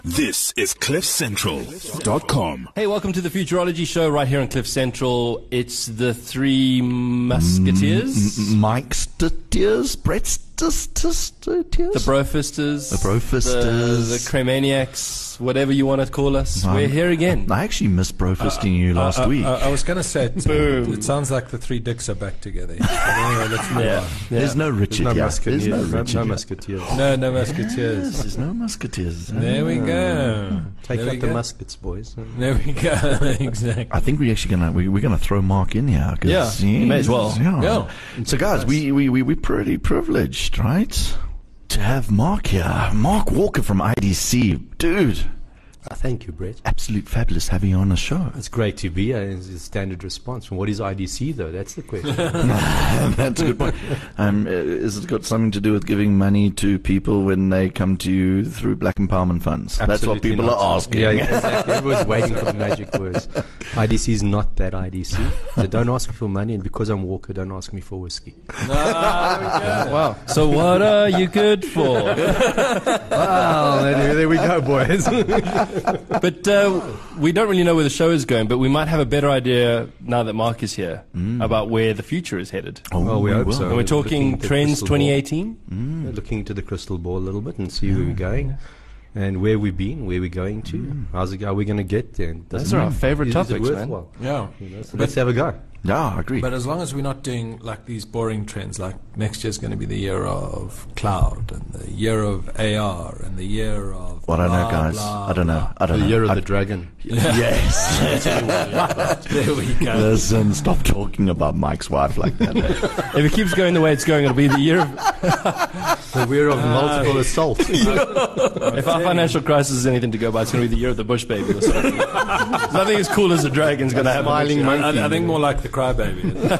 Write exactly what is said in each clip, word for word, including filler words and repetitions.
This is cliff central dot com. Hey, welcome to the Futurology Show right here on Cliff Central. It's the Three Musketeers. M- Mike Stutiers, Brett Stutiers, The Brofisters. The Brofisters. The, the Cremaniacs, whatever you want to call us. Um, We're here again. I actually missed brofisting you last uh, uh, week. Uh, I was going to say, it, Boom. it sounds like the three dicks are back together. But anyway, let's move Yeah. on. Yeah. There's no Richard no here. musketeers. There's no No, Richard no here. musketeers. No, no musketeers. There's no musketeers. There we go. Take There we out the go. muskets, boys. There we go. Exactly. I think we're actually gonna we, we're gonna throw Mark in here. 'Cause, Yeah, you may as well. Yeah. Yeah. So guys, we we we we're pretty privileged, right, to have Mark here. Mark Walker from I D C, dude. Uh, thank you, Brett. Absolute fabulous having you on the show. It's great to be here. It's a standard response. From what is I D C, though? That's the question. That's a good point. Um, uh, is it got something to do with giving money to people when they come to you through Black Empowerment Funds? That's what Absolutely people not. are asking. Yeah, yeah, exactly. Everyone's waiting for the magic words. I D C is not that I D C. So don't ask me for money, and because I'm Walker, don't ask me for whiskey. Wow. So what are you good for? Wow, there, there we go, boys. But uh, we don't really know where the show is going, but we might have a better idea now that Mark is here about where the future is headed. Oh, Well, we hope will. so. And we're talking Looking at the trends crystal twenty ball. eighteen. We're looking into the crystal ball a little bit and see where we're going. And where we've been, where we're going to, how's it, are we going to get there? And does Those it- are our favorite is it topics, man. worthwhile? Yeah. You know, so let's have a go. Yeah, I agree. But as long as we're not doing like these boring trends, like next year's going to be the year of cloud and the year of A R and the year of. Well, I don't know, blah, guys. blah, I don't know. blah. I don't The know. year of I- the dragon. Yes. There we go. Listen, stop talking about Mike's wife like that. If it keeps going the way it's going, it'll be the year of. The year of multiple assaults. If our financial crisis is anything to go by, it's going to be the year of the bush baby or something. Nothing as cool as a dragon's going to happen. Smiling this year. monkey. I, I think more like the crybaby.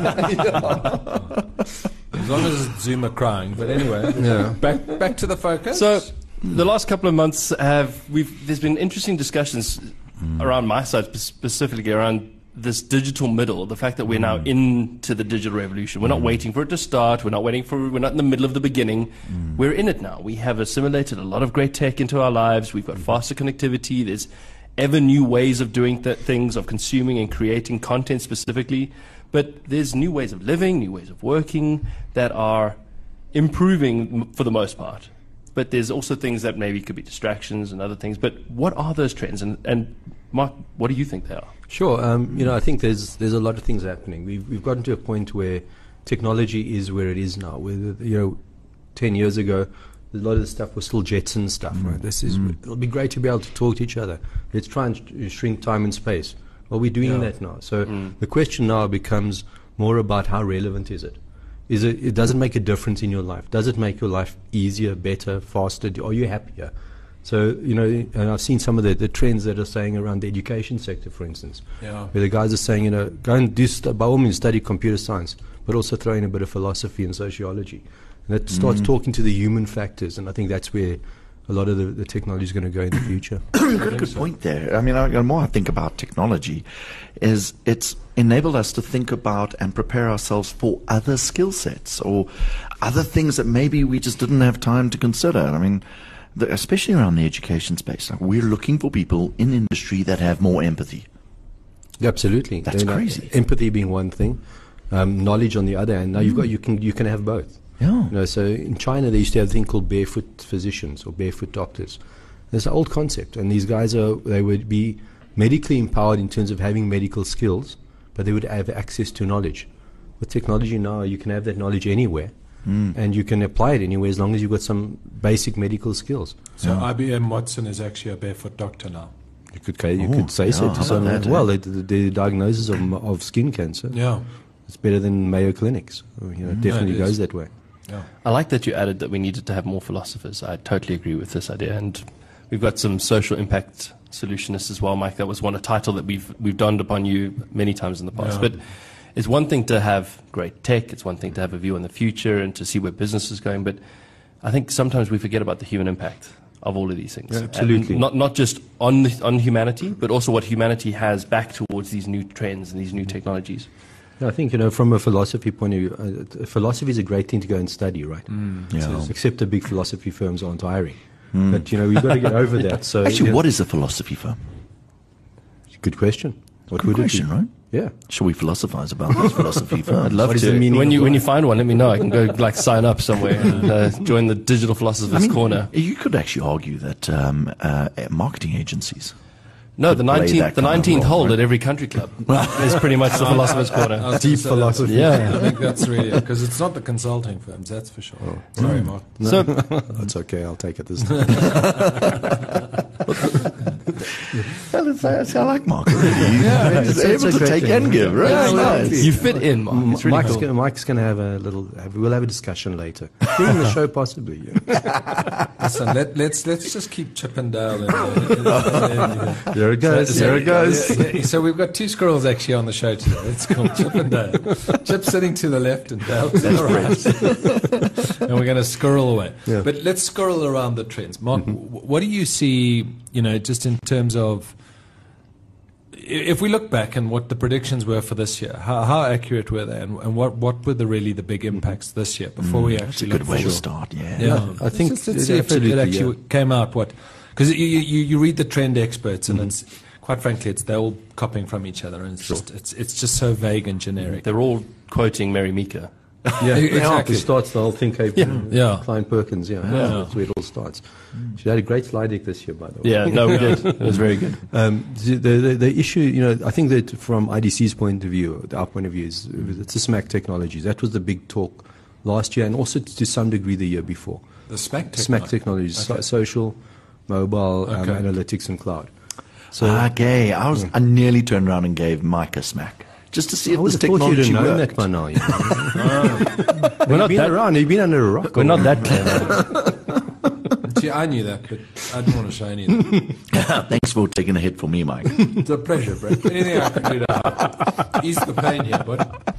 As long as it's Zuma crying. But anyway, Yeah. back back to the focus. So, the last couple of months have we've there's been interesting discussions around my side, spe- specifically around this digital middle, the fact that we're now into the digital revolution. We're not waiting for it to start. We're not waiting for. We're not in the middle of the beginning. We're in it now. We have assimilated a lot of great tech into our lives. We've got faster connectivity. There's ever new ways of doing th- things, of consuming and creating content specifically. But there's new ways of living, new ways of working that are improving m- for the most part. But there's also things that maybe could be distractions and other things. But what are those trends? And, and Mark, what do you think they are? Sure. Um, you know, I think there's there's a lot of things happening. We've we've gotten to a point where technology is where it is now. Where the, you know, ten years ago, a lot of the stuff was still Jetson stuff. Right. This is it'll be great to be able to talk to each other. Let's try and sh- shrink time and space. Well, we're doing Yeah. that now. So the question now becomes more about how relevant is it. Is it, it does it make a difference in your life? Does it make your life easier, better, faster? Do- Are you happier? So, you know, and I've seen some of the, the trends that are saying around the education sector, for instance, Yeah. where the guys are saying, you know, go and do, st- by all means, study computer science, but also throw in a bit of philosophy and sociology. And that starts talking to the human factors, and I think that's where a lot of the, the technology is going to go in the future. You've got a good point there. I mean, I, the more I think about technology, is it's enabled us to think about and prepare ourselves for other skill sets or other things that maybe we just didn't have time to consider. I mean, the, especially around the education space, like we're looking for people in industry that have more empathy. Absolutely. That's You know, crazy. Empathy being one thing, um, knowledge on the other hand. Now you've got you can you can have both. Yeah. You know, so in China they used to have a thing called barefoot physicians or barefoot doctors. It's an old concept, and these guys are they would be medically empowered in terms of having medical skills, but they would have access to knowledge. With technology now, you can have that knowledge anywhere, and you can apply it anywhere as long as you've got some basic medical skills. So I B M Watson is actually a barefoot doctor now. You could ca- you Oh, could say yeah, so how to some. about that, Well, the, the, the diagnosis of, m- of skin cancer. Yeah. It's better than Mayo Clinics. You know, it definitely it is. goes that way. Yeah. I like that you added that we needed to have more philosophers. I totally agree with this idea. And we've got some social impact solutionists as well, Mike. That was one a title that we've we've donned upon you many times in the past. Yeah. But it's one thing to have great tech. It's one thing to have a view on the future and to see where business is going. But I think sometimes we forget about the human impact of all of these things. Yeah, absolutely. And not not just on the, on humanity, but also what humanity has back towards these new trends and these new technologies. I think, you know, from a philosophy point of view, uh, philosophy is a great thing to go and study, right? Yeah. So, except the big philosophy firms aren't hiring. But you know, we've got to get over that. So Actually, you know, what is a philosophy firm? good question. What Good would question, it be? right? Yeah. Shall we philosophize about this philosophy firm? I'd love What is to. the meaning When of you when life? you find one, let me know. I can go like sign up somewhere and uh, join the Digital Philosophers Corner. You could actually argue that um, uh, marketing agencies. No, the play nineteenth that the kind of nineteenth role, hole right? at every country club is pretty much the Philosophers I Corner. was gonna Deep say philosophy. that's- Yeah. I think that's really because it's not the consulting firms, that's for sure. Oh. Sorry, Mark. So That's okay. I'll take it this time. Well, it's, it's, I like Mark already. Yeah, he's it's- it's able a to great take thing. and give, right? Yeah, It's well, nice. you fit in, Mark. It's really Mike's, cool. gonna, Mike's gonna have a little. Have, we'll have a discussion later during the show, possibly. Yeah. Listen, let, let's let's just keep Chippendale. In there. In there. There it goes. So- there it goes. yeah, yeah, so we've got two squirrels actually on the show today. It's called Chip and Dale. Chip sitting to the left and Dale to the right. And we're going to squirrel away. Yeah. But let's squirrel around the trends. Mark, w what do you see, you know, just in terms of, i- if we look back and what the predictions were for this year, how, how accurate were they and, and what, what were the really the big impacts this year before we It's a actually good look way to forward? start, yeah. Yeah, I think let's, let's it see if it, it absolutely, actually yeah. came out what, because you, you you read the trend experts and it's quite frankly it's they're all copying from each other and it's just it's it's just so vague and generic. They're all quoting Mary Meeker. Yeah, Exactly. It starts the whole thing. Cape, Yeah. Yeah. Klein Perkins. Yeah, that's where it all starts. She had a great slide deck this year, by the way. Yeah, no, we did. It was very good. Um, the, the the issue, you know, I think that from I D C's point of view, our point of view is it's the SMAC technologies. That was the big talk last year, and also to some degree the year before. The SMAC SMAC technologies, so- Okay. social, mobile, um, Okay. analytics, and cloud. So Okay, I was. I nearly turned around and gave Mike a smack just to see I if would this have thought you'd technology have known worked. that by now. You know? We're not been that around. You've been under a rock. We're or not what? that clever. See, I knew that, but I didn't want to show any of that. Thanks for taking a hit for me, Mike. It's a pleasure, Brett. Anything I can do to help. Ease the pain here, but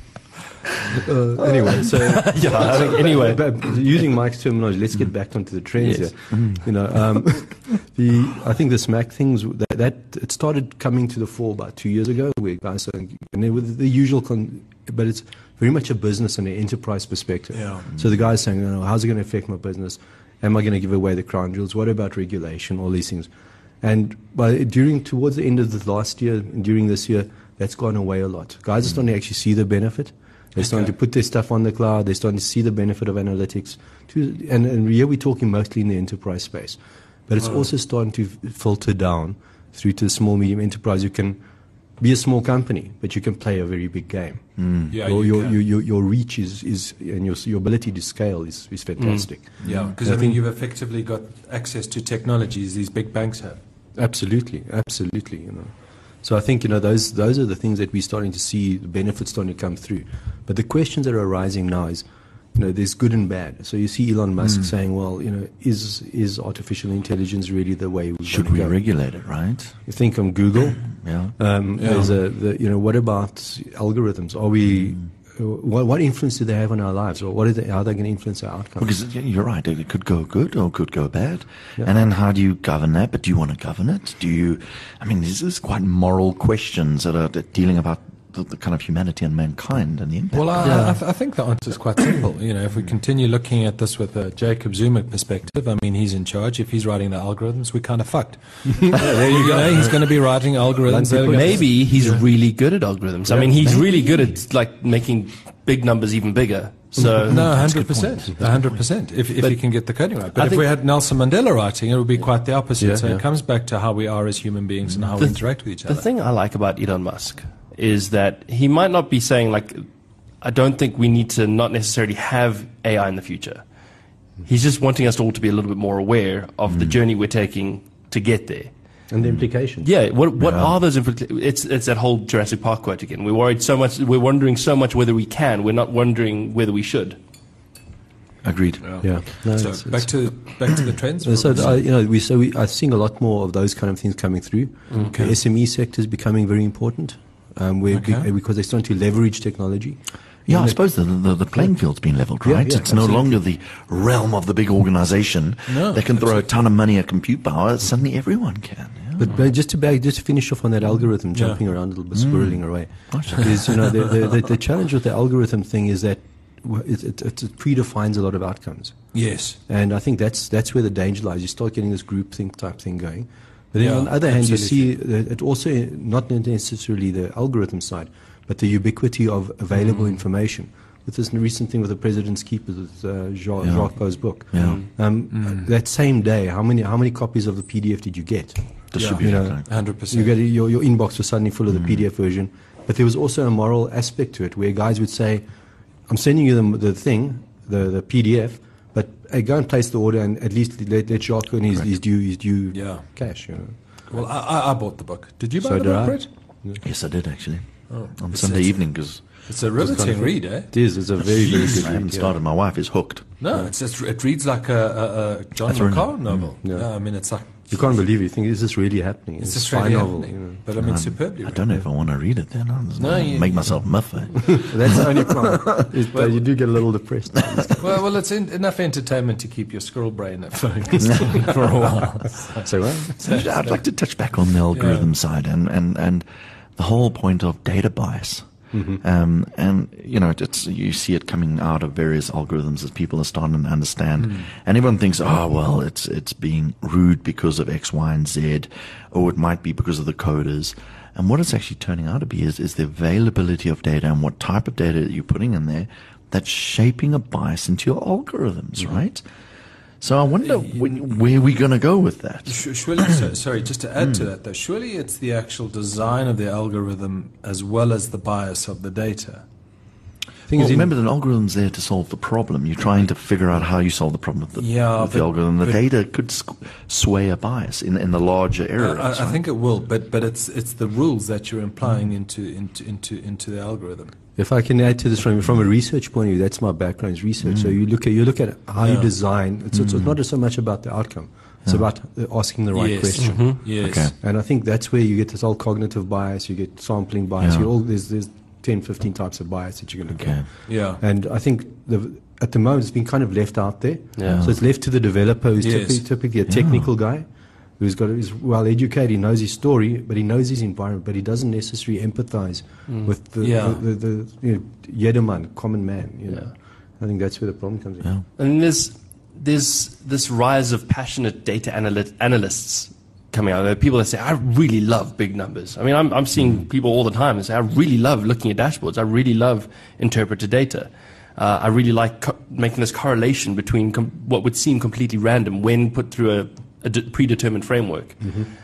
Uh, anyway, so Yeah, I think anyway. But using Mike's terminology, let's get back onto the trends Yes. here. You know, um, the I think the SMAC things that, that it started coming to the fore about two years ago, where guys are, and they were the usual, con, but it's very much a business and an enterprise perspective. Yeah. So the guys saying, oh, how's it going to affect my business? Am I going to give away the crown jewels? What about regulation? All these things. And by during towards the end of the last year, and during this year, that's gone away a lot. Guys are starting to actually see the benefit. They're starting Okay. to put their stuff on the cloud. They're starting to see the benefit of analytics. To, and, and here we're talking mostly in the enterprise space. But it's also starting to f- filter down through to the small, medium enterprise. You can be a small company, but you can play a very big game. yeah, your, you your, can. your, your, your reach is, is and your, your ability to scale is, is fantastic. yeah, because I, mean you've effectively got access to technologies these big banks have. Absolutely, absolutely. You know, so I think you know those those are the things that we're starting to see the benefits starting to come through. But the questions that are arising now is, you know, there's good and bad. So you see Elon Musk saying, well, you know, is is artificial intelligence really the way we Should we go? regulate it, right? You think on Google. Yeah. Um, Yeah. There's a, the, you know, what about algorithms? Are we, uh, what, what influence do they have on our lives, or what are they, how are they going to influence our outcomes? Because you're right, it could go good or it could go bad. Yeah. And then how do you govern that? But do you want to govern it? Do you, I mean, these are quite moral questions that are dealing about the, the kind of humanity and mankind and the impact. Well, I, I, th- I think the answer is quite simple. You know, if we continue looking at this with a Jacob Zuma perspective, I mean, he's in charge. If he's writing the algorithms, we're kind of fucked. there you go. He's going to be writing algorithms. that are gonna- Maybe he's really good at algorithms. I mean, he's really good at like making big numbers even bigger. So No, one hundred percent. one hundred percent. If, if you can get the coding right. But I if think- we had Nelson Mandela writing, it would be quite the opposite. Yeah, so yeah. it comes back to how we are as human beings and how The we th- interact with each The other. thing I like about Elon Musk is that he might not be saying like, I don't think we need to not necessarily have A I in the future. He's just wanting us all to be a little bit more aware of the journey we're taking to get there. And the implications. Yeah, what what are those implications? It's it's that whole Jurassic Park quote again. We're worried so much. We're wondering so much whether we can. We're not wondering whether we should. Agreed. Yeah. No, so it's- back to back to the trends. Uh, So, I, you know, we so we are seeing a lot more of those kind of things coming through. Okay. The S M E sector is becoming very important, um, where Okay. be, because they're starting to leverage technology. Yeah, I And suppose the, the, the playing field's been leveled, Yeah, right? yeah, it's no absolutely. longer the realm of the big organization. No, they can throw a ton of money at compute power. Suddenly everyone can. Yeah. But, but just to back, just to finish off on that algorithm, Yeah. jumping around a little bit, swirling away, Gosh. is you know the, the, the, the challenge with the algorithm thing is that w- it, it, it predefines a lot of outcomes. Yes. And I think that's that's where the danger lies. You start getting this groupthink type thing going. But then Yeah, on the other hand, absolutely. you see that it also, not necessarily the algorithm side, but the ubiquity of available Mm. information. With this recent thing with the President's Keepers, with uh, Jacques, Yeah. Jacques Beau's book. Yeah. Um, Mm. That same day, how many how many copies of the P D F did you get? Distributed. You know, like- one hundred You percent. get your, your inbox was suddenly full of the Mm. P D F version. But there was also a moral aspect to it where guys would say, I'm sending you the, the thing, the, the P D F, but hey, go and place the order and at least let, let Jacques and his, his due, his due Yeah. cash. You know. Well, I, I- I bought the book. Did you buy So the did book, I. Brett? Yes, I did actually. Oh, On it's- Sunday it's- evening, because It's a riveting read, eh? It is. It's a very, very good I haven't read, yeah. started. My wife is hooked. No, it's just, it reads like a, a, a John A thriller. Le Carre novel. Mm, yeah. Yeah, I mean, it's like You can't believe it. You think, is this really happening? it's a just spy really novel. happening. You know. But I mean, Um, superbly I don't know if I want to read it then. I'll just No, you- make myself muffin. That's the only problem. is that you do get a little depressed. Well, well, it's in, enough entertainment to keep your squirrel brain focused for a while. So, well, I'd like to touch back on the algorithm side and, and, and the whole point of data bias. Mm-hmm. Um, and you know, it's you see it coming out of various algorithms as people are starting to understand, Mm. and everyone thinks, oh well, it's it's being rude because of X, Y, and Z, or it might be because of the coders. And what it's actually turning out to be is is the availability of data and what type of data that you're putting in there that's shaping a bias into your algorithms, Mm-hmm. right? So I wonder wh- where we're going to go with that. Sh- Surely, so, sorry, just to add to that, though, surely it's the actual design of the algorithm as well as the bias of the data. thing Well, is, in- remember, the algorithm's there to solve the problem. You're trying to figure out how you solve the problem with the, Yeah, with the but- algorithm. The but- data could squ- sway a bias in, in the larger I, areas. I, I right? think it will, but but it's it's the rules that you're implying into into into into the algorithm. if I can add to this from from a research point of view, that's my background is research. So you look at you look at how you Yeah. design. It's, it's not so much about the outcome. It's about uh, asking the right yes. question. Yes. Okay. And I think that's where you get this whole cognitive bias. You get sampling bias. Yeah. You all there's there's ten, fifteen types of bias that you're going to Okay. get. Yeah. And I think the, at the moment it's been kind of left out there. Yeah. So it's left to the developer who's Yes. typically, typically a technical guy who's got who's well educated, he knows his story, but he knows his environment, but he doesn't necessarily empathize with the, Yeah. the, the, the you know, Jedermann, common man. You know. Yeah. I think that's where the problem comes in. Yeah. And there's there's this rise of passionate data analyt- analysts coming out. There are people that say, I really love big numbers. I mean, I'm, I'm seeing people all the time that say, I really love looking at dashboards. I really love interpreted data. Uh, I really like co- making this correlation between com- what would seem completely random when put through a, a d- predetermined framework.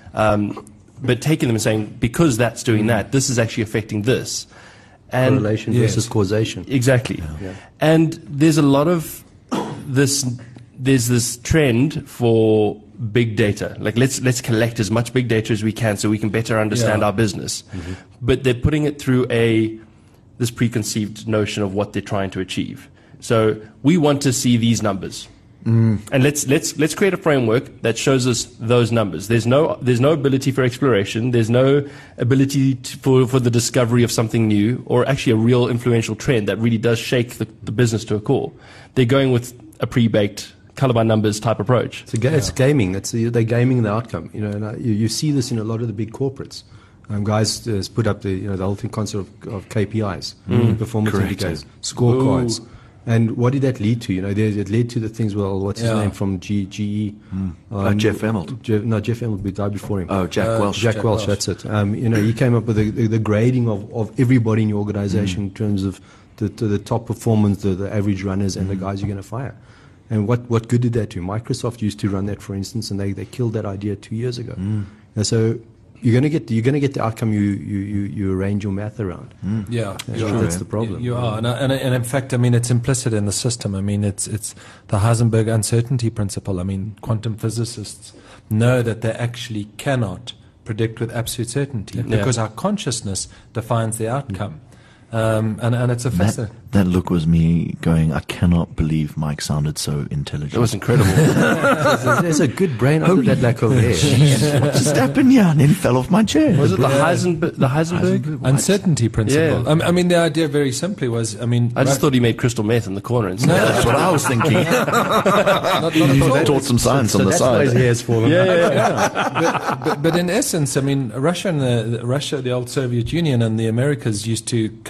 Um, but taking them and saying, because that's doing that, this is actually affecting this. And Correlation yes. versus causation. Exactly. Yeah. And there's a lot of this there's this trend for big data. Like let's let's collect as much big data as we can so we can better understand Yeah. our business. But they're putting it through a this preconceived notion of what they're trying to achieve. So we want to see these numbers. And let's let's let's create a framework that shows us those numbers. There's no there's no ability for exploration. There's no ability to, for for the discovery of something new, or actually a real influential trend that really does shake the, the business to a core. They're going with a pre-baked color by numbers type approach. It's, a ga- it's gaming. It's the, they're gaming the outcome. You know, and I, you, you see this in a lot of the big corporates. Um, guys uh, put up the you know the whole thing concept of, of K P Is, performance Correct. indicators, scorecards. And what did that lead to? You know, there, it led to the things. Well, what's his Yeah. name from G, GE? Uh, Jeff Immelt. Jeff, no, Jeff Immelt died before him. Oh, Jack Uh, Welsh. Jack, Jack Welch, Welch. that's it. Um, you know, he came up with the, the, the grading of, of everybody in your organization Mm. in terms of the, the, the top performance, the, the average runners, and the Mm. guys you're going to fire. And what, what good did that do? Microsoft used to run that, for instance, and they, they killed that idea two years ago. Mm. And so you're going to get you're going to get the outcome you, you, you, you arrange your math around. Yeah, That's, you true, are. that's the problem. You are, and, and and in fact, I mean, it's implicit in the system. I mean, it's it's the Heisenberg uncertainty principle. I mean, quantum physicists know that they actually cannot predict with absolute certainty Yeah. because our consciousness defines the outcome, um, and and it's a That, fascinating. that look was me going, I cannot believe Mike sounded so intelligent. It was incredible. there's, a, there's a good brain under that lack of hair. Jeez, what just happened here? And then he fell off my chair. Was it the Heisenberg? The Heisenberg? Uncertainty principle. Yeah. I, I mean, the idea very simply was, I mean, I just right- thought he made crystal meth in the corner instead. That's what I was thinking. not, not at all. Taught some science on the That's why his side. hair's fallen. Yeah, yeah, yeah. but, but, but in essence, I mean, Russia and the, the Russia, the old Soviet Union, and the Americas used to collect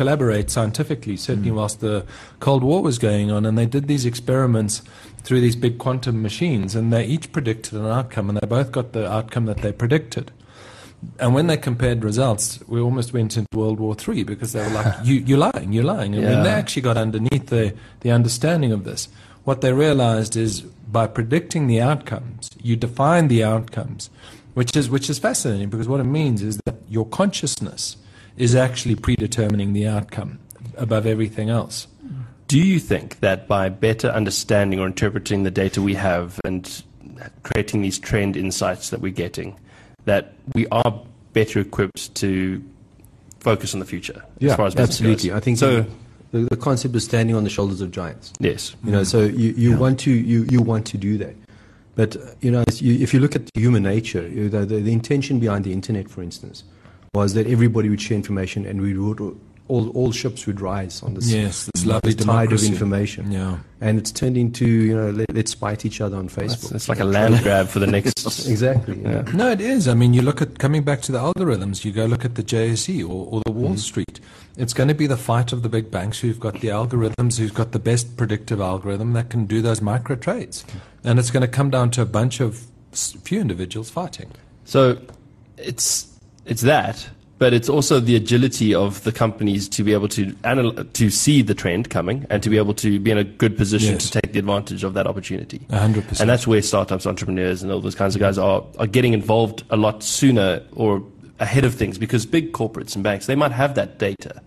collaborate scientifically, certainly mm. whilst the Cold War was going on, and they did these experiments through these big quantum machines, and they each predicted an outcome, and they both got the outcome that they predicted. And when they compared results, we almost went into World War Three because they were like, you, you're lying, you're lying. And yeah. when they actually got underneath the, the understanding of this, what they realized is by predicting the outcomes, you define the outcomes, which is which is fascinating, because what it means is that your consciousness is actually predetermining the outcome above everything else. Do you think that by better understanding or interpreting the data we have and creating these trend insights that we're getting, that we are better equipped to focus on the future yeah, as far as business absolutely. goes? I think so. The, the concept of standing on the shoulders of giants. Yes, you know. So you, you yeah. want to you, you want to do that, but you know, you, if you look at human nature, you know, the, the intention behind the internet, for instance, was that everybody would share information, and we would all all ships would rise on this, yes, this lovely this tide of democracy. information. Yeah, and it's turned into, you know, let, let's spite each other on Facebook. It's, it's like a land grab for the next. Exactly. Yeah. Yeah. No, it is. I mean, you look at coming back to the algorithms. You go look at the J S E or, or the Wall mm. Street. It's going to be the fight of the big banks who've got the algorithms, who've got the best predictive algorithm that can do those micro trades, and it's going to come down to a bunch of few individuals fighting. So, it's it's that. But it's also the agility of the companies to be able to anal- to see the trend coming and to be able to be in a good position yes. to take the advantage of that opportunity. one hundred percent. And that's where startups, entrepreneurs, and all those kinds of guys are, are getting involved a lot sooner or ahead of things, because big corporates and banks, they might have that data,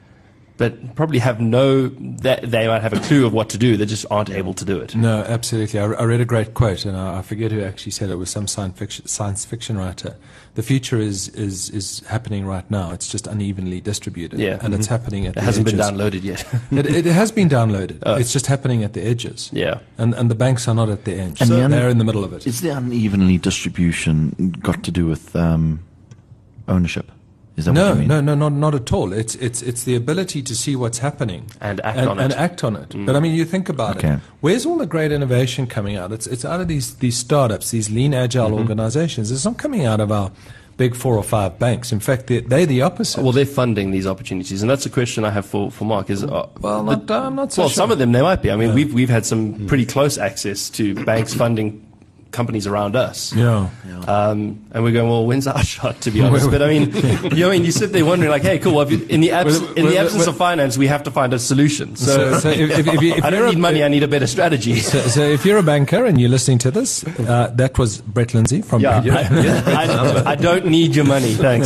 but probably have no, that they might have a clue of what to do. They just aren't able to do it. No, absolutely. I, I read a great quote, and I, I forget who actually said it. It was some science fiction, science fiction writer. The future is, is, is happening right now. It's just unevenly distributed. Yeah. And it's happening at It the hasn't edges. been downloaded yet. it, it has been downloaded. Oh. It's just happening at the edges. Yeah. And, and the banks are not at the edge. And So the un- they're in the middle of it. Is the unevenly distribution got to do with um, ownership? Is that No, what you mean? no, no, not not at all. It's it's it's the ability to see what's happening And act and, on it. and act on it. But I mean, you think about Okay. it. Where's all the great innovation coming out? It's it's out of these these startups, these lean agile organizations. It's not coming out of our big four or five banks. In fact, they're, they're the opposite. Well, they're funding these opportunities, and that's a question I have for, for Mark. Is uh, well, not, the, I'm not so well, sure. some of them they might be. I mean, we've we've had some pretty close access to banks funding companies around us. Yeah. Um, and we're going, well, when's our shot, to be honest? But I mean, you know, I mean, you sit there wondering, like, hey, cool. Well, if you, in the abs- Well, in well, the absence well, of finance, we have to find a solution. So, So, so if, if, if, you, if I you're don't a- need money. I need a better strategy. So, so if you're a banker and you're listening to this, uh, that was Brett Lindsay from Yeah, Bank. I, I, I don't need your money, thanks.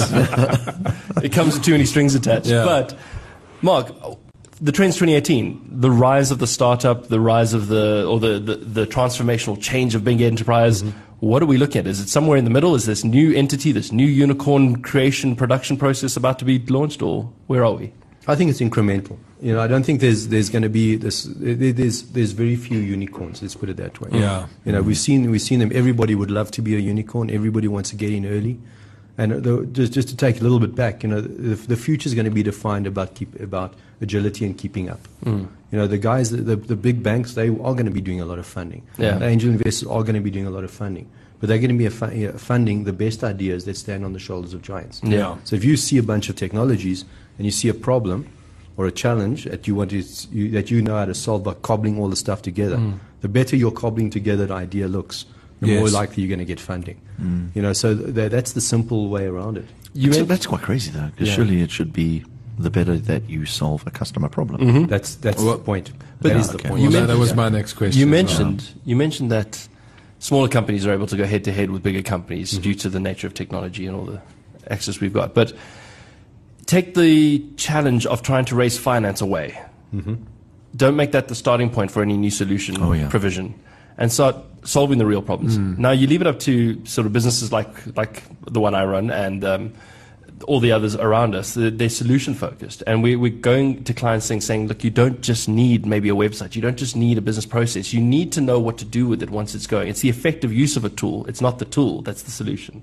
It comes with too many strings attached. Yeah. But, Mark, the Trends twenty eighteen, the rise of the startup, the rise of the, or the, the, the transformational change of big enterprise, mm-hmm. What are we looking at? Is it somewhere in the middle? Is this new entity, this new unicorn creation production process about to be launched, or where are we? I think it's incremental. You know, I don't think there's there's going to be this. There, there's there's very few unicorns. Let's put it that way. Yeah. You know, we've seen we've seen them. Everybody would love to be a unicorn. Everybody wants to get in early. And the, just just to take a little bit back, you know, the, the future is going to be defined about keep about agility and keeping up. Mm. You know, the guys, the, the the big banks, they are going to be doing a lot of funding. Yeah. The angel investors are going to be doing a lot of funding. But they're going to be a fu- you know, funding the best ideas that stand on the shoulders of giants. Yeah. So if you see a bunch of technologies and you see a problem or a challenge that you want to, you, that you know how to solve by cobbling all the stuff together, mm. the better your cobbling together the idea looks, the Yes. more likely you're going to get funding. Mm. You know, so th- that's the simple way around it. You that's, that's quite crazy, though, because Yeah. surely it should be the better that you solve a customer problem. Mm-hmm. That's that's Well, the point. but that yeah, is the okay. point. You Well, mentioned- that was my next question. You as well. mentioned you mentioned that smaller companies are able to go head to head with bigger companies Mm-hmm. due to the nature of technology and all the access we've got. But take the challenge of trying to raise finance away. Mm-hmm. Don't make that the starting point for any new solution Oh, yeah. provision, and start solving the real problems. Mm. Now you leave it up to sort of businesses like like the one I run and um, all the others around us. They're, they're solution focused, and we, we're going to clients saying, saying, look, you don't just need maybe a website. You don't just need a business process. You need to know what to do with it once it's going. It's the effective use of a tool. It's not the tool. That's the solution.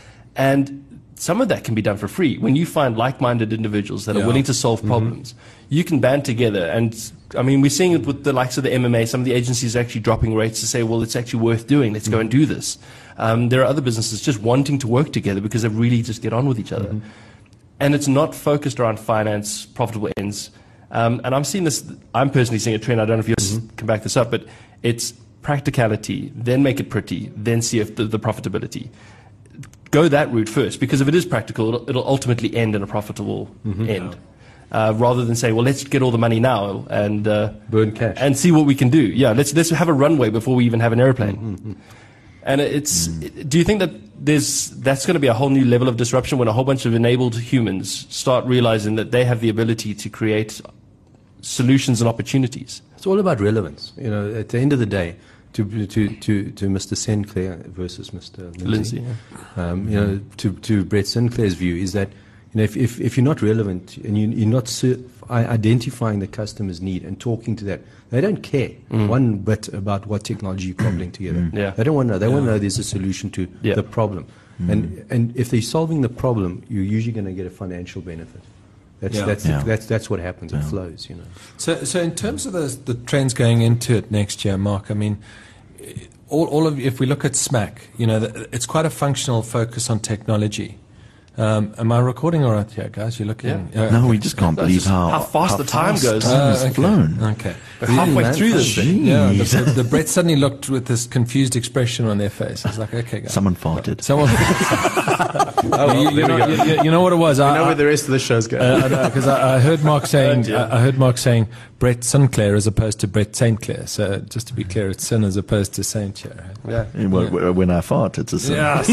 And some of that can be done for free. When you find like-minded individuals that Yeah. are willing to solve problems, you can band together. And I mean, we're seeing it with the likes of the M M A. Some of the agencies are actually dropping rates to say, well, it's actually worth doing. Let's go and do this. Um, there are other businesses just wanting to work together because they really just get on with each other. and it's not focused around finance, profitable ends. Um, and I'm seeing this, I'm personally seeing a trend, I don't know if you mm-hmm. can back this up, but it's practicality, then make it pretty, then see if the, the profitability. Go that route first, because if it is practical, it'll, it'll ultimately end in a profitable mm-hmm. end. Uh, rather than say, well, let's get all the money now and uh, burn cash and see what we can do. Yeah, let's let's have a runway before we even have an airplane. Mm-hmm. And it's. Mm. Do you think that there's that's going to be a whole new level of disruption when a whole bunch of enabled humans start realizing that they have the ability to create solutions and opportunities? It's all about relevance. You know, at the end of the day, to to to, to Mister Sinclair versus Mister Lindsay, Lindsay yeah. um, you know, to to Brett Sinclair's view is that. You know, if, if, if you're not relevant and you, you're not ser- identifying the customer's need and talking to that, they don't care mm. one bit about what technology you're cobbling together. Mm. Yeah. They don't want to know. They yeah. want to know there's a solution to yeah. the problem. Mm. And and if they're solving the problem, you're usually going to get a financial benefit. That's yeah. that's yeah. that's that's what happens. Yeah. It flows, you know. So so in terms of the the trends going into it next year, Mark, I mean, all all of if we look at SMAC, you know, the, it's quite a functional focus on technology. Um, am I recording all right here, guys? You're looking. Yeah. Uh, No, okay. we just can't believe just how, how fast how the time fast goes. Time Uh, has okay. flown. Okay. We're halfway through this thing. Yeah, the, the, the Brett suddenly looked with this confused expression on their face. It's like, okay, guys. Someone farted. Someone. oh, you, you, know, you, you know what it was? I I know I, where the rest of the show's going. Because uh, I, I heard Mark saying, Oh, I, I heard Mark saying Brett Sinclair as opposed to Brett Saint Clair. So just to be clear, it's sin as opposed to Saint here. Yeah. Well, yeah. When I fart, it's a sin. Yes.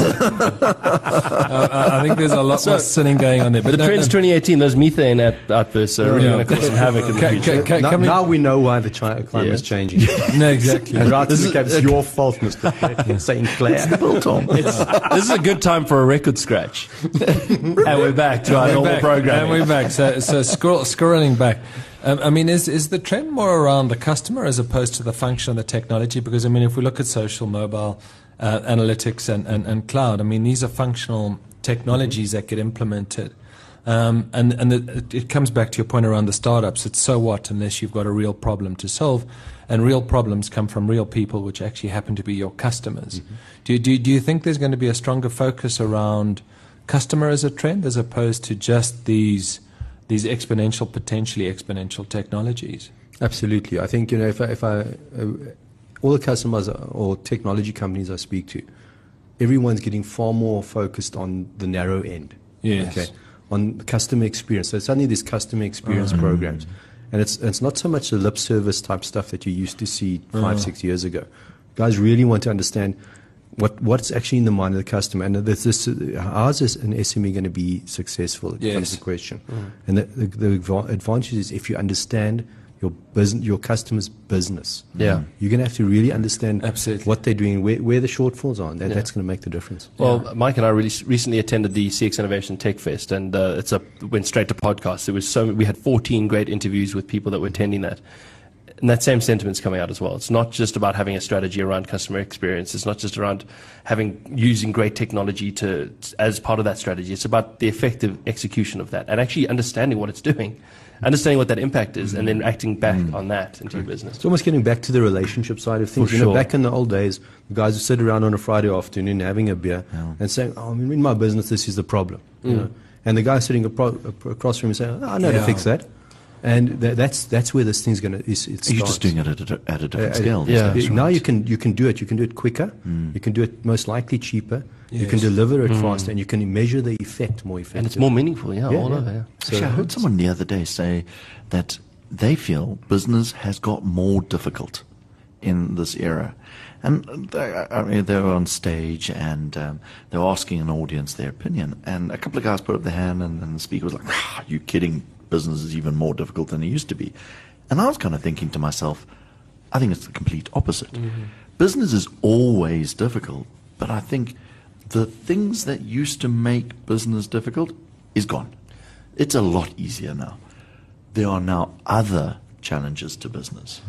uh, I think there's a lot So, more sinning going on there. But The no, trends no, twenty eighteen, those methane out- outbursts are really Yeah. going to cause some havoc in the Ca- future. ca- ca- now, coming- now we know why the chi- climate's Yeah. changing. no, exactly. And right This this is- is, it's your fault, Mister Saint Clair. Biltong. This is a good time for a record scratch. And we're back to our We're normal back, programming. And we're back. So, so scroll, scrolling back. Um, I mean, is is the trend more around the customer as opposed to the function of the technology? Because, I mean, if we look at social, mobile, uh, analytics, and, and, and cloud, I mean, these are functional technologies that get implemented. Um, and and the, it comes back to your point around the startups. It's so what unless you've got a real problem to solve. And real problems come from real people, which actually happen to be your customers. Mm-hmm. Do, you, do, you, do you think there's going to be a stronger focus around customer as a trend as opposed to just these these exponential, potentially exponential technologies? Absolutely. I think, you know, if I, if I uh, all the customers or technology companies I speak to, everyone's getting far more focused on the narrow end. Yes. Okay. On customer experience. So suddenly there's customer experience Uh-huh. programs. And it's it's not so much the lip service type stuff that you used to see five, Uh-huh. six years ago. Guys really want to understand what what's actually in the mind of the customer. And there's this, how is this an S M E going to be successful? It Yes. becomes the question. And the, the, the adva- advantage is if you understand your business, your customer's business. Yeah. You're going to have to really understand Absolutely. what they're doing, where, where the shortfalls are. And that, Yeah. that's going to make the difference. Well, Mike and I really recently attended the C X Innovation Tech Fest, and uh, it's a went straight to podcasts. There was so we had fourteen great interviews with people that were attending that, and that same sentiment's coming out as well. It's not just about having a strategy around customer experience. It's not just around having using great technology to as part of that strategy. It's about the effective execution of that and actually understanding what it's doing, understanding what that impact is, and then acting back on that into your business. It's almost getting back to the relationship side of things. For you know, sure. back in the old days, the guys would sit around on a Friday afternoon having a beer and saying, "Oh, I mean, in my business, this is the problem." You know? And the guy sitting apro- across from him saying, oh, "I know how Yeah. to fix that." And tha- that's that's where this thing's going to. It You're just doing it at a, at a different Uh, scale. yeah. That's Now right. you can you can do it. You can do it quicker. You can do it most likely cheaper. You can Yes. deliver it faster, and you can measure the effect more effectively. And it's more meaningful, yeah, Yeah, all yeah. over. Yeah. Actually, I heard someone the other day say that they feel business has got more difficult in this era. And they, I mean, they were on stage and um, they were asking an audience their opinion. And a couple of guys put up their hand, and, and the speaker was like, ah, "Are you kidding? Business is even more difficult than it used to be." And I was kind of thinking to myself, I think it's the complete opposite. Mm-hmm. Business is always difficult, but I think the things that used to make business difficult is gone. It's a lot easier now. There are now other challenges to business.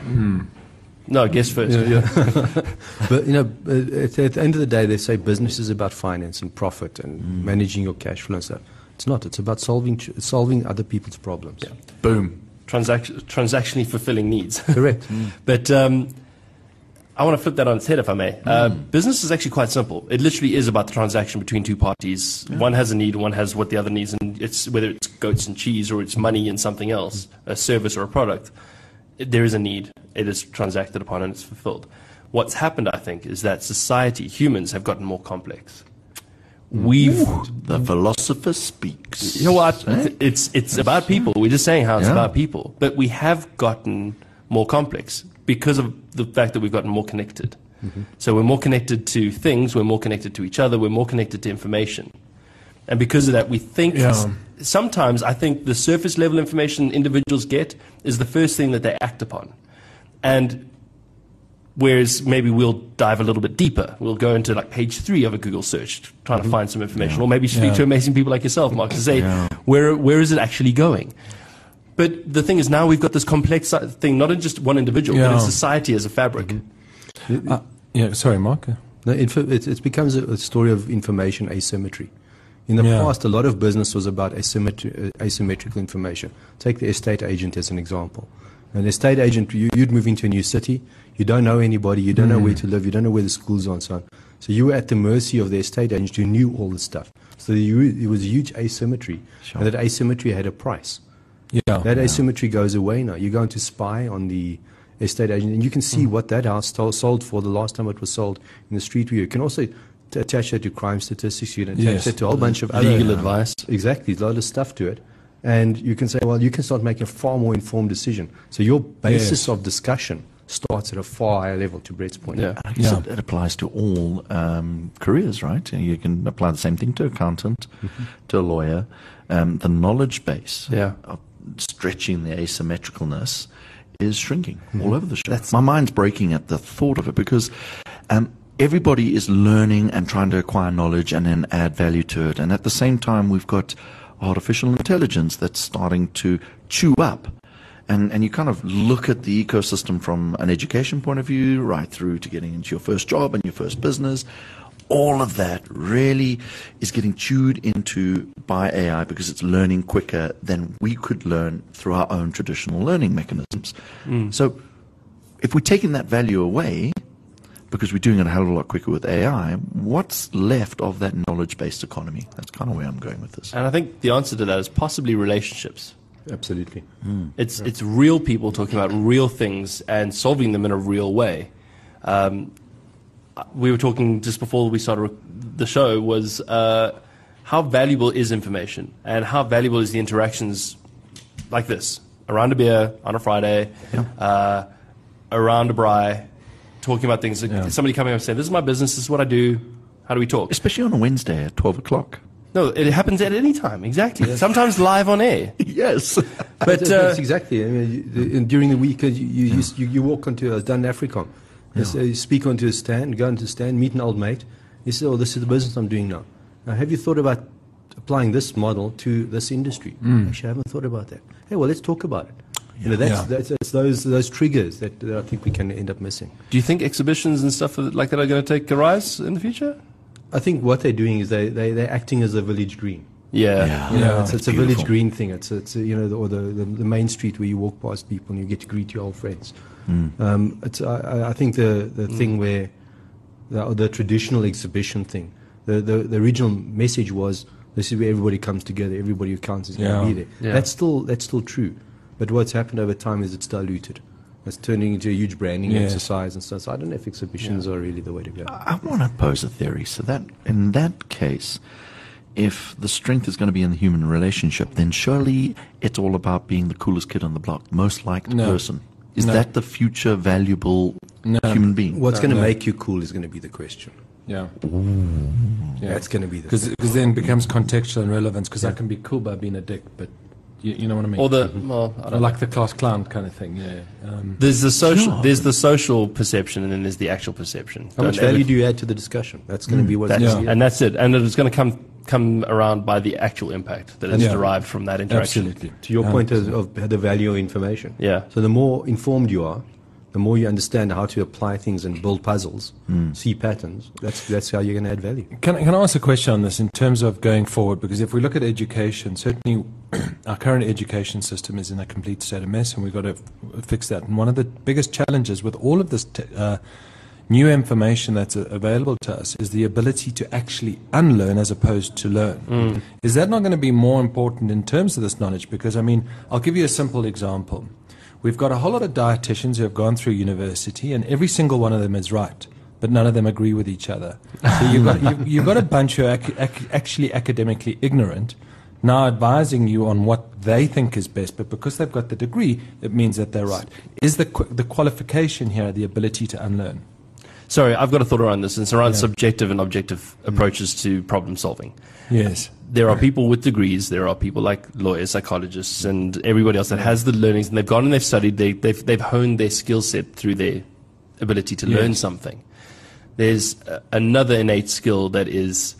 No, guess first. But you know, at, at the end of the day, they say business is about finance and profit and managing your cash flow and stuff. It's not. It's about solving ch- solving other people's problems. Yeah. Boom. Transac- transactionally fulfilling needs. Correct. But um, I want to flip that on its head, if I may. Uh, business is actually quite simple. It literally is about the transaction between two parties. Yeah. One has a need, one has what the other needs, and it's whether it's goats and cheese or it's money and something else, a service or a product. There is a need. It is transacted upon and it's fulfilled. What's happened, I think, is that society, humans, have gotten more complex. We've Ooh, the philosopher speaks. You know what? Eh? It's it's about people. We're just saying how it's Yeah. about people, but we have gotten more complex because of the fact that we've gotten more connected. Mm-hmm. So we're more connected to things. We're more connected to each other. We're more connected to information, and because of that, we think. Yeah. Sometimes I think the surface level information individuals get is the first thing that they act upon, and whereas maybe we'll dive a little bit deeper. We'll go into like page three of a Google search, trying Mm-hmm. to find some information, Yeah. or maybe speak Yeah. to amazing people like yourself, Mark, to say Yeah. where where is it actually going. But the thing is, now we've got this complex thing, not in just one individual, but Yeah. in society as a fabric. Uh, yeah, sorry, Mark. No, info, it, it becomes a, a story of information asymmetry. In the Yeah. past, a lot of business was about asymmetri- uh, asymmetrical information. Take the estate agent as an example. An estate agent, you, you'd move into a new city, you don't know anybody, you don't know where to live, you don't know where the schools are and so on. So you were at the mercy of the estate agent who knew all this stuff. So you, there was a huge asymmetry, Sure. and that asymmetry had a price. Yeah. That asymmetry goes away now. You're going to spy on the estate agent, and you can see what that house to- sold for the last time it was sold in the street view. You can also t- attach that to crime statistics. You can attach Yes. that to a whole bunch of other Legal advice. Exactly, there's a lot of stuff to it. And you can say, well, you can start making a far more informed decision. So your basis Yes. of discussion starts at a far higher level, to Brett's point. Yeah. I guess Yeah. it, it applies to all um, careers, right? You can apply the same thing to accountant, to a lawyer. Um, the knowledge base Yeah. of stretching the asymmetricalness is shrinking all over the show. My mind's breaking at the thought of it because um, everybody is learning and trying to acquire knowledge and then add value to it. And at the same time, we've got artificial intelligence that's starting to chew up. And, and you kind of look at the ecosystem from an education point of view, right through to getting into your first job and your first business. All of that really is getting chewed into by A I because it's learning quicker than we could learn through our own traditional learning mechanisms. So if we're taking that value away, because we're doing it a hell of a lot quicker with A I, what's left of that knowledge-based economy? That's kind of where I'm going with this. And I think the answer to that is possibly relationships. Absolutely. It's it's real people talking about real things and solving them in a real way. Um, we were talking just before we started rec- the show was uh, how valuable is information and how valuable is the interactions like this around a beer on a Friday, Yeah. uh, around a braai, talking about things. Like Yeah. somebody coming up and saying, "This is my business. This is what I do. How do we talk?" Especially on a Wednesday at twelve o'clock. No, it happens at any time. Exactly. Sometimes live on air. Yes. But That's, uh, that's exactly. I mean, you, the, and during the week, uh, you, you, you, you walk onto a done Africom, you, say, you speak onto a stand, go onto a stand, meet an old mate. You say, "Oh, this is the business I'm doing now. Now, have you thought about applying this model to this industry?" Actually, I haven't thought about that. Hey, well, let's talk about it. You know, that's, Yeah. that's, that's those those triggers that, that I think we can end up missing. do you think exhibitions and stuff like that are going to take a rise in the future? I think what they're doing is they, they, they're acting as a village green. Yeah. Yeah. You know, Yeah. it's, it's a Beautiful. village green thing. It's, it's you know, the, or the, the, the main street where you walk past people and you get to greet your old friends. Um, it's, I, I think the, the thing where the, or the traditional exhibition thing, the, the, the original message was this is where everybody comes together, everybody who counts is Yeah. going to be there. Yeah. That's still that's still true, but what's happened over time is it's diluted. It's turning into a huge branding Yeah. exercise and stuff. So I don't know if exhibitions are really the way to go. I want to pose a theory. So that in that case, if the strength is going to be in the human relationship, then surely it's all about being the coolest kid on the block, most liked No. person. Is No. that the future valuable No. human being? What's going to no. make you cool is going to be the question. Yeah. Yeah. That's going to be the Because then it becomes contextual and relevance. Because I can be cool by being a dick, but you, you know what I mean. Or the well, I I don't like the class clown kind of thing. Yeah. Um, There's the social. Sure. There's the social perception, and then there's the actual perception. How much Don't ever- value do you add to the discussion? That's going to be what's That's, gonna be it. And that's it. And it's going to come come around by the actual impact that is Yeah. derived from that interaction. absolutely. To your point of, of the value of information. Yeah. So the more informed you are, the more you understand how to apply things and build puzzles, see patterns. That's that's how you're going to add value. Can, can I ask a question on this in terms of going forward? Because if we look at education, certainly our current education system is in a complete state of mess, and we've got to f- fix that. And one of the biggest challenges with all of this, te- uh, new information that's a- available to us is the ability to actually unlearn as opposed to learn. Mm. Is that not going to be more important in terms of this knowledge? Because, I mean, I'll give you a simple example. We've got a whole lot of dietitians who have gone through university, and every single one of them is right, but none of them agree with each other. So you've got, you've, you've got a bunch who are ac- ac- actually academically ignorant, now advising you on what they think is best, but because they've got the degree, it means that they're right. Is the qu- the qualification here the ability to unlearn? Sorry, I've got a thought around this. It's around Yeah. subjective and objective approaches to problem solving. Yes. There are people with degrees. There are people like lawyers, psychologists, and everybody else that has the learnings, and they've gone and they've studied. They, they've they've honed their skill set through their ability to learn Yes. something. There's uh, another innate skill that is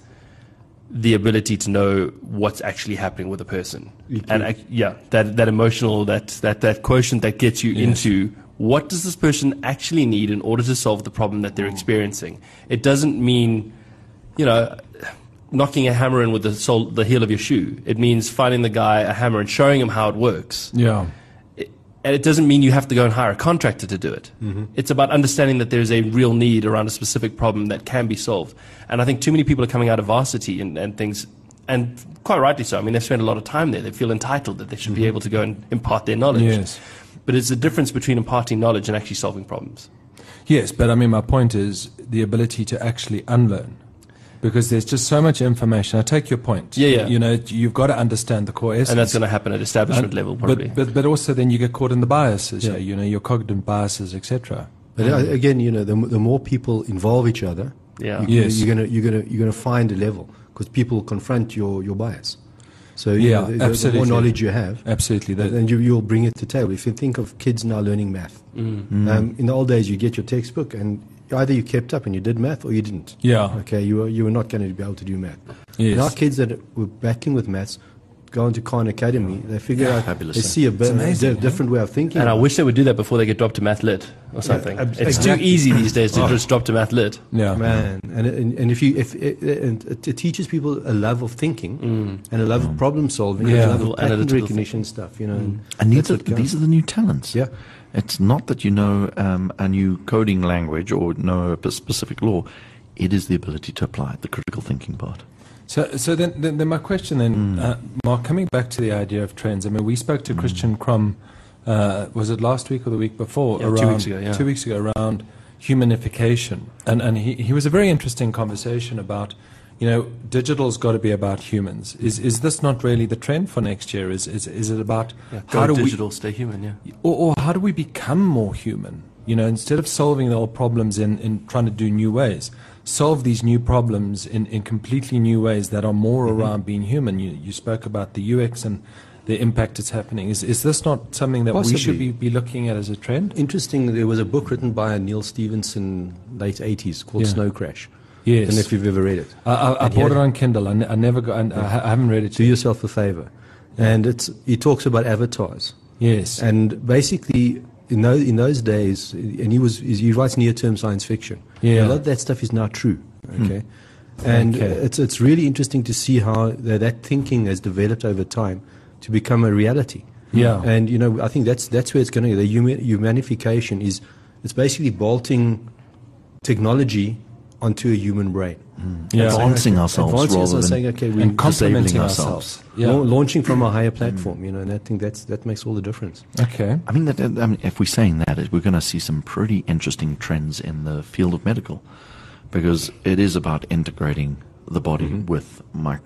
the ability to know what's actually happening with a person, and ac- yeah, that that emotional that that that quotient that gets you Yes. into what does this person actually need in order to solve the problem that they're experiencing. It doesn't mean, you know, knocking a hammer in with the sole, the heel of your shoe. It means finding the guy a hammer and showing him how it works. Yeah. It, and it doesn't mean you have to go and hire a contractor to do it. Mm-hmm. It's about understanding that there's a real need around a specific problem that can be solved. And I think too many people are coming out of varsity and, and things, and quite rightly so. I mean, they've spent a lot of time there. They feel entitled that they should be able to go and impart their knowledge. Yes. But it's a difference between imparting knowledge and actually solving problems. Yes, but I mean, my point is the ability to actually unlearn. Because there's just so much information. I take your point. Yeah, yeah. You know, you've got to understand the core essence. And that's going to happen at establishment And- level, probably. But, but, but also then you get caught in the biases, Yeah. yeah. you know, your cognitive biases, et cetera. But uh, again, you know, the, m- the more people involve each other, Yeah. you, Yes. you're gonna you're gonna you're gonna find a level because people confront your, your bias. So you Yeah, know, the, the- the absolutely. more knowledge you have, Absolutely. That, then you you'll bring it to table. If you think of kids now learning math, Mm. um, in the old days you get your textbook and either you kept up and you did math or you didn't. yeah. Okay, you were you were not going to be able to do math. Yes. Now kids that were battling with maths go into Khan Academy, they figure out, fabulous, they eh? see a bit, amazing, di- different way of thinking. And I about wish they would do that before they get dropped to math lit or something. ab- it's exactly. too easy these days to just drop to math lit. Yeah. Man, and, and and if you if it, and it, it teaches people a love of thinking Mm. and a love of problem solving, Yeah. and a love of pattern Analytical recognition stuff, you know. And, And these that's are, what counts. these are the new talents. Yeah. It's not that you know um, a new coding language or know a p- specific law. It is the ability to apply it, the critical thinking part. So, so then, then, then my question then, uh, Mark, coming back to the idea of trends. I mean, we spoke to Christian Crum, uh, was it last week or the week before? Yeah, two around, weeks ago, yeah. Two weeks ago, around humanification. And, and he, he was a very interesting conversation about, you know, digital's got to be about humans. Is is this not really the trend for next year? Is is, is it about Go how do digital, stay human, yeah. we, or, or how do we become more human? You know, instead of solving the old problems in, in trying to do new ways, solve these new problems in, in completely new ways that are more Mm-hmm. around being human. You, you spoke about the U X and the impact it's happening. Is is this not something that we should Possibly. be, be looking at as a trend? Interesting. There was a book written by Neil Stephenson, late eighties, called Yeah. Snow Crash. Yes. I don't know if you've ever read it. I, I, I And he bought had- it on Kindle. I, ne- I never got. I, I ha- I haven't read it. Do yet. yourself a favor. And it's he talks about avatars. Yes. And basically, in those, in those days, and he was he writes near-term science fiction. Yeah. A lot of that stuff is now true. Okay, and Okay. it's it's really interesting to see how that, that thinking has developed over time to become a reality. Yeah. And you know, I think that's that's where it's going to go. The huma- humanification is it's basically bolting technology onto a human brain. Yeah. Advancing ourselves Advancing rather ourselves, than saying, okay, we and complementing disabling ourselves. ourselves. Yeah. lau- launching from a higher platform. You know, and I think that's that makes all the difference. Okay. I mean, that, that- I mean, if we're saying that, we're going to see some pretty interesting trends in the field of medical, because it is about integrating the body with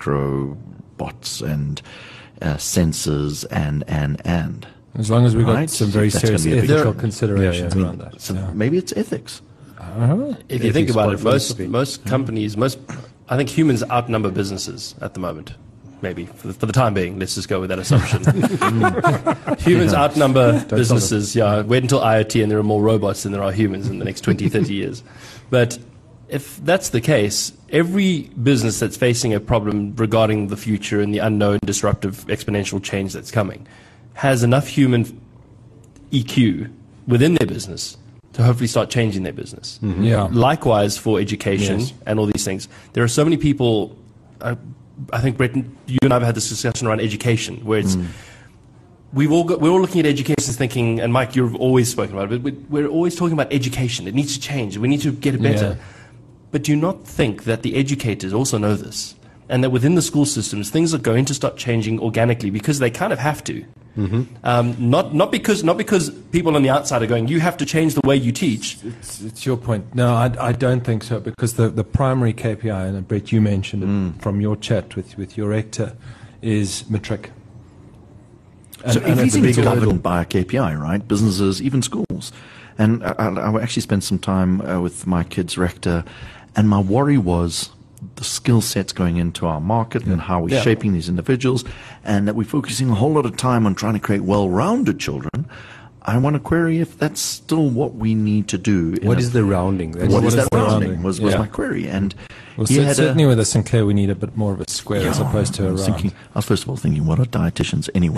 microbots and uh, sensors and and and. As long as we've got Right. some very That's gonna serious be a big ethical trend. considerations I mean, around that. so Yeah. maybe it's ethics. Uh-huh. If you think Ethics, about quite it, most philosophy. most companies, most I think humans outnumber businesses at the moment. Maybe for the, for the time being, let's just go with that assumption. Humans outnumber businesses. Yeah, wait until I O T and there are more robots than there are humans in the next twenty, thirty years. But if that's the case, every business that's facing a problem regarding the future and the unknown, disruptive, exponential change that's coming has enough human E Q within their business to hopefully start changing their business. Yeah. Likewise for education Yes. and all these things. There are so many people, uh, I think, Brett, you and I have had this discussion around education, where it's we've all got, we're all looking at education thinking, and Mike, you've always spoken about it, but we're always talking about education. It needs to change. We need to get it better. Yeah. But do you not think that the educators also know this? And that within the school systems, things are going to start changing organically because they kind of have to. Mm-hmm. Um, not not because not because people on the outside are going, you have to change the way you teach. It's, it's your point. No, I, I don't think so, because the, the primary K P I, and Brett, you mentioned it Mm. from your chat with, with your rector, is matric. And, So and it's a everything is big governed hurdle. by a K P I, right? Businesses, even schools. And I, I I actually spent some time uh, with my kid's rector, and my worry was the skill sets going into our market and how we're Yeah. shaping these individuals, and that we're focusing a whole lot of time on trying to create well-rounded children. I want to query if that's still what we need to do. in What a- is the rounding? That's what what is is that the rounding? rounding? Was, was Yeah. my query. And Well, he cer- had a- certainly with a Sinclair, we need a bit more of a square as opposed to a I was round. thinking, I was first of all thinking, what are dietitians anyway?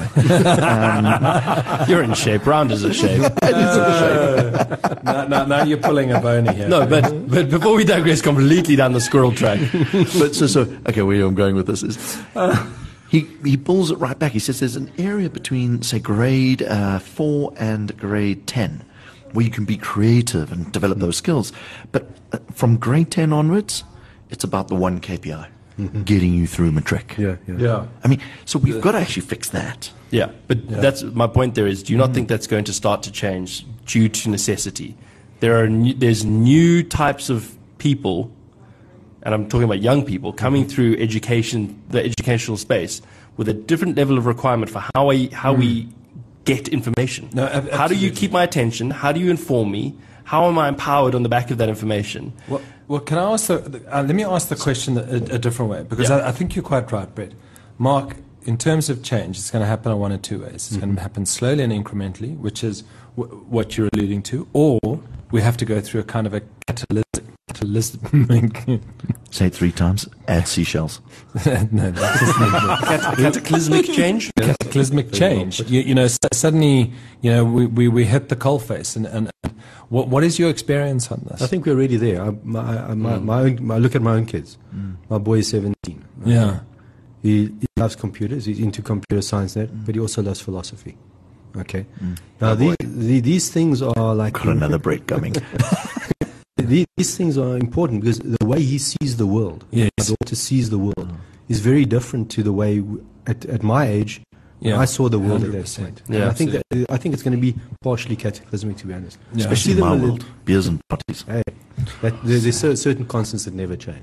You're in shape. Round is a shape. now, now, now you're pulling a bony here. No, but but before we digress completely down the squirrel track, But so, so okay, where I'm going with this is he he pulls it right back. He says there's an area between, say, grade uh, four and grade ten where you can be creative and develop those skills. But uh, from grade ten onwards, it's about the one K P I, getting you through matric. yeah, yeah. Yeah. I mean, so we've got to actually fix that. yeah. But that's my point. There is. Do you not think that's going to start to change due to necessity? There are new, there's new types of people, and I'm talking about young people coming through education, the educational space, with a different level of requirement for how I how we get information. No, ab- how do you absolutely. keep my attention? How do you inform me? How am I empowered on the back of that information? Well, well, can I ask the, uh, let me ask the question a, a different way, because Yeah. I, I think you're quite right, Brett. Mark, in terms of change, it's going to happen in one or two ways. It's going to happen slowly and incrementally, which is w- what you're alluding to, or we have to go through a kind of a catalytic, catalytic Say it three times. Add seashells. no, no, Cat- cataclysmic change? cataclysmic change. You, you know, s- suddenly, you know, we, we, we hit the coalface, and, and, and what what is your experience on this? I think we're already there. I, my, I, my, my own, my, look at my own kids. My boy is seventeen. yeah. He, he loves computers. He's into computer science, net, but he also loves philosophy. Okay. Now, these, the, these things are like Got another break coming. these, these things are important because the way he sees the world, Yes. my daughter sees the world, is very different to the way w- at, at my age Yeah. I saw the world at one hundred that percent. point. Yeah, And I think that I think it's going to be partially cataclysmic, to be honest. Yeah. I Especially see in them my a little- world. Beers and parties. Hey, that, there, there's cer- certain constants that never change.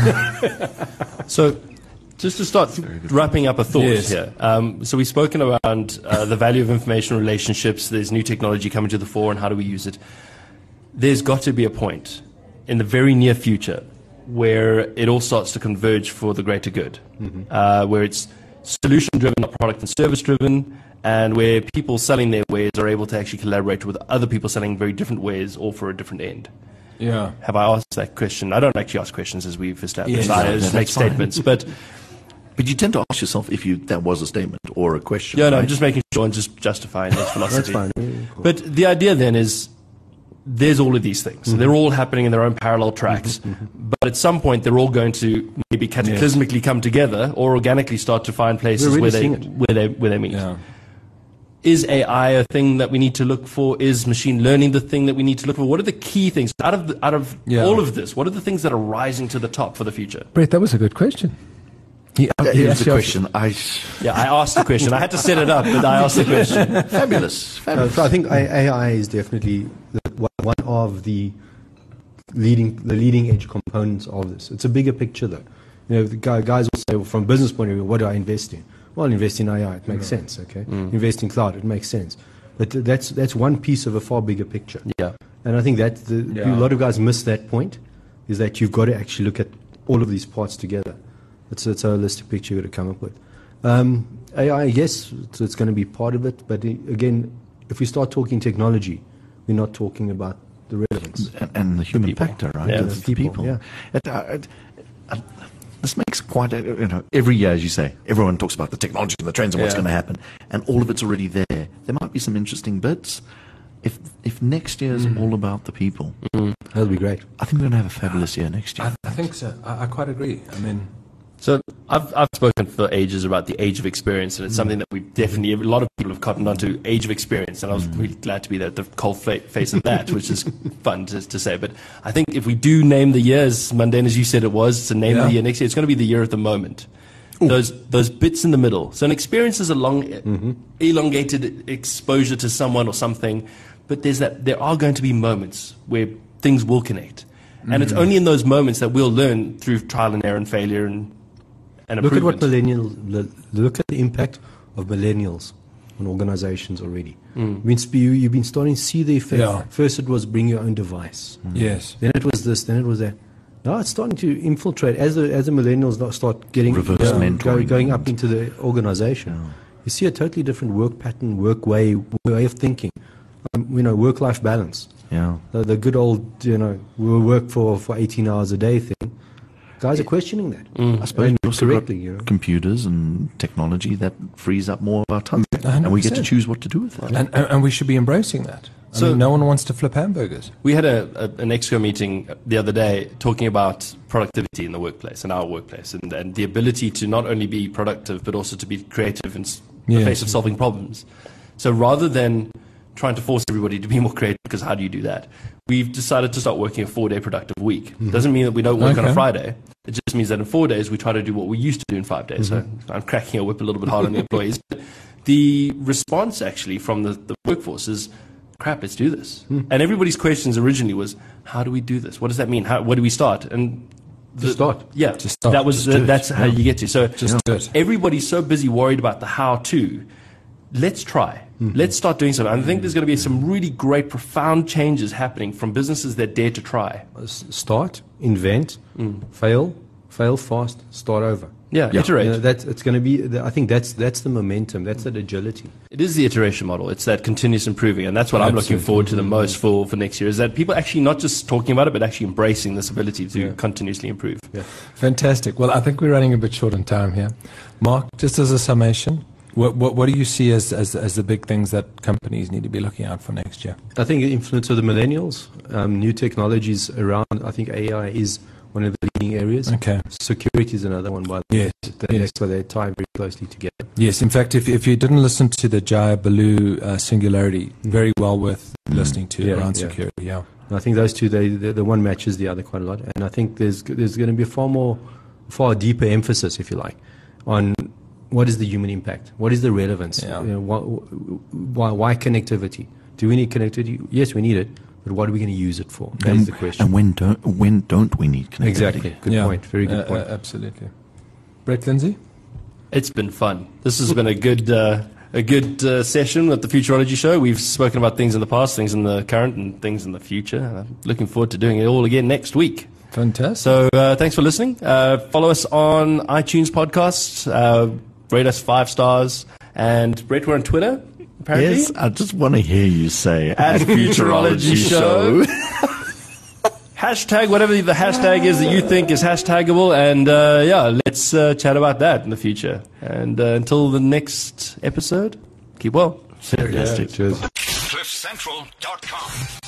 So, just to start wrapping up a thought Yes. here. Um, so, we've spoken around uh, the value of information relationships. There's new technology coming to the fore, and how do we use it? There's got to be a point in the very near future where it all starts to converge for the greater good, uh, where it's solution driven, not product and service driven, and where people selling their wares are able to actually collaborate with other people selling very different wares, all for a different end. Yeah. Have I asked that question? I don't actually ask questions, as we've established. Yes. I No, just that's make fine. statements, but. But you tend to ask yourself if you that was a statement or a question. Yeah, no, right? I'm just making sure and just justifying this philosophy. That's fine. Yeah, cool. But the idea then is there's all of these things. They're all happening in their own parallel tracks. But at some point, they're all going to maybe cataclysmically come together or organically start to find places We're where already they, seeing it. where, they, where they meet. Yeah. Is A I a thing that we need to look for? Is machine learning the thing that we need to look for? What are the key things out of, the, out of Yeah. all of this? What are the things that are rising to the top for the future? Brett, that was a good question. He, Uh, he Here's the actually- question. I Yeah, I asked the question. I had to set it up, but I asked the question. fabulous, Uh, fabulous. so I think A I is definitely the, one- one of the leading the leading edge components of this. It's a bigger picture, though. You know, the guy, guys will say, well, from a business point of view, what do I invest in? Well, invest in A I. It makes sense. Okay, invest in cloud. It makes sense. But th- that's that's one piece of a far bigger picture. Yeah. And I think that the, Yeah. a lot of guys miss that point, is that you've got to actually look at all of these parts together. It's, it's a holistic picture you've got to come up with. Um, A I, yes, it's, it's going to be part of it, but i- again, if we start talking technology, we're not talking about the relevance. and, and the human people. factor, right? Yeah, the, the the people, people. yeah. It, uh, it, uh, this makes quite a, you know, every year, as you say, everyone talks about the technology and the trends and what's Yeah. going to happen, and all of it's already there. There might be some interesting bits. If if next year is all about the people, That'll be great. I think we're going to have a fabulous year next year. I, I think so. I, I quite agree. I mean, So I've I've spoken for ages about the age of experience, and it's mm. something that we definitely, a lot of people have cottoned onto, age of experience, and I was mm. really glad to be there at the cold fa- face of that, which is fun to, to say. But I think if we do name the year, as mundane as you said it was, it's a name yeah. of the year next year, it's going to be the year of the moment. Ooh. Those those bits in the middle. So an experience is a long, mm-hmm. elongated exposure to someone or something, but there's that there are going to be moments where things will connect, mm-hmm. and it's only in those moments that we'll learn through trial and error and failure and. And look at what millennials. Look at the impact of millennials on organizations already. Mm. Means you, you've been starting to see the effect. Yeah. First, it was bring your own device. Mm. Yes. Then it was this. Then it was that. Now it's starting to infiltrate as the as the millennials start getting reverse uh, mentoring, go, going up into the organization. Yeah. You see a totally different work pattern, work way, way of thinking. Um, you know, work-life balance. Yeah. The, the good old, you know, we'll work for for eighteen hours a day thing. Guys are questioning that. Mm. I suppose we also correctly, got you know. computers and technology that frees up more of our time, one hundred percent. And we get to choose what to do with it. And, and, and we should be embracing that. I so mean, no one wants to flip hamburgers. We had a, a, an Exco meeting the other day talking about productivity in the workplace, in our workplace, and, and the ability to not only be productive but also to be creative in yes. the face of solving problems. So rather than trying to force everybody to be more creative, because how do you do that? We've decided to start working a four-day productive week. Mm-hmm. Doesn't mean that we don't work okay. on a Friday. It just means that in four days we try to do what we used to do in five days. Mm-hmm. So I'm cracking a whip a little bit hard on the employees. But the response actually from the, the workforce is, crap, let's do this. Mm-hmm. And everybody's questions originally was, how do we do this? What does that mean? How, where do we start? And the, start. Yeah, just start. That was uh, that's how you get to. So just do it. Everybody's so busy worried about the how-to. Let's try. Mm-hmm. Let's start doing something. I think there's going to be some really great, profound changes happening from businesses that dare to try. Start, invent, mm. fail, fail fast, start over. Yeah, yeah. iterate. You know, that's, it's going to be. The, I think that's that's the momentum. That's that agility. It is the iteration model. It's that continuous improving, and that's what Absolutely. I'm looking forward to the most for, for next year. Is that people actually not just talking about it, but actually embracing this ability to yeah. continuously improve. Yeah. Fantastic. Well, I think we're running a bit short on time here. Mark, just as a summation. What, what, what do you see as, as as the big things that companies need to be looking out for next year? I think the influence of the millennials, um, new technologies around. I think A I is one of the leading areas. Okay. Security is another one. By the yes. way. That's yes. where they tie very closely together. Yes. In fact, if if you didn't listen to the Jaya Balu uh, Singularity, mm. very well worth mm. listening to yeah, around yeah. security. Yeah. And I think those two, they the, the one matches the other quite a lot, and I think there's there's going to be a far more, far deeper emphasis, if you like, on. What is the human impact? What is the relevance? Yeah. You know, why, why, why connectivity? Do we need connectivity? Yes, we need it. But what are we going to use it for? That and, is the question. And when don't when don't we need connectivity? Exactly. Good yeah. point. Very good uh, point. Uh, absolutely. Brett Lindsay? It's been fun. This has been a good uh, a good uh, session at the Futurology Show. We've spoken about things in the past, things in the current, and things in the future. I'm looking forward to doing it all again next week. Fantastic. So uh, thanks for listening. Uh, follow us on iTunes podcasts. Uh, Rate us five stars. And Brett, we're on Twitter, apparently. Yes, I just want to hear you say at Futurology Show. Hashtag whatever the hashtag is that you think is hashtagable. And uh, yeah, let's uh, chat about that in the future. And uh, until the next episode, keep well. Fantastic. Yeah, cheers. cliff central dot com